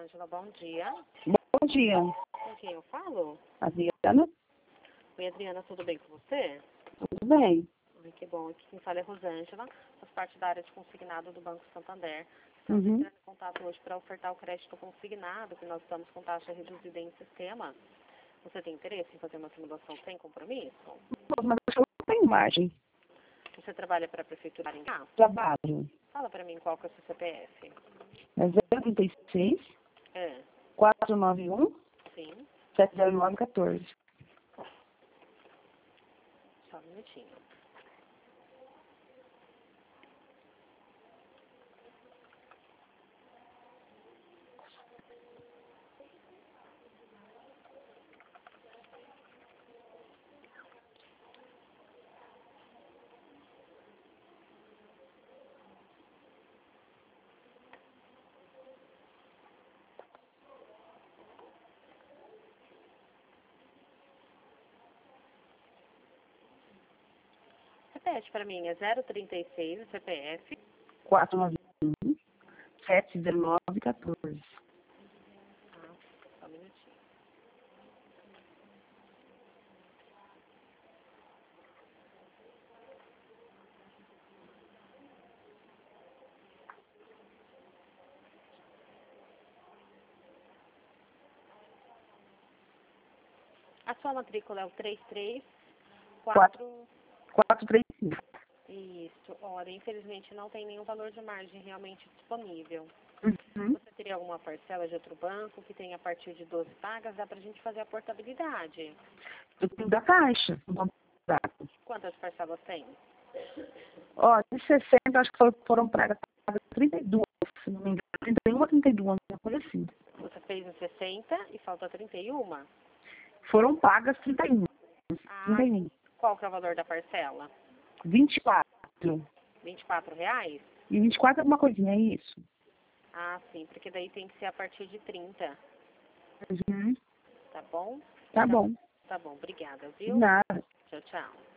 Rosângela, bom dia. Bom dia, Com quem eu falo? Adriana. Oi, Adriana, tudo bem com você? Tudo bem? Ai, que bom. Aqui quem fala é Rosângela, faz parte da área de consignado do Banco Santander. Estamos entrando em contato hoje para ofertar o crédito consignado, que nós estamos com taxa reduzida em sistema. Você tem interesse em fazer uma simulação sem compromisso? Mas eu não tenho margem. Você trabalha para a Prefeitura de Maringá? Trabalho. Fala para mim qual que é o seu CPF. É 036 É, 491 sim. 70914. Só um minutinho. Repete para mim, é 036 o CPF. 491 70914. Ah, só um minutinho. A sua matrícula é o 334... 435. Isso, olha, infelizmente não tem nenhum valor de margem realmente disponível. Uhum. Você teria alguma parcela de outro banco que tenha a partir de 12 pagas? Dá pra gente fazer a portabilidade. Eu tenho da Caixa. Quantas parcelas tem? Ó, de 60, acho que foram pagas 32, se não me engano. 31 ou 32, uma coisa assim. Você fez em 60 e falta 31. Foram pagas 31. Ah, 31. qual que é o valor da parcela? 24. R$ 24? E 24 é alguma coisinha, é isso? Ah, sim, porque daí tem que ser a partir de 30, Uhum. tá bom? Tá Então, bom. tá bom, obrigada, De viu? nada. Tchau, tchau.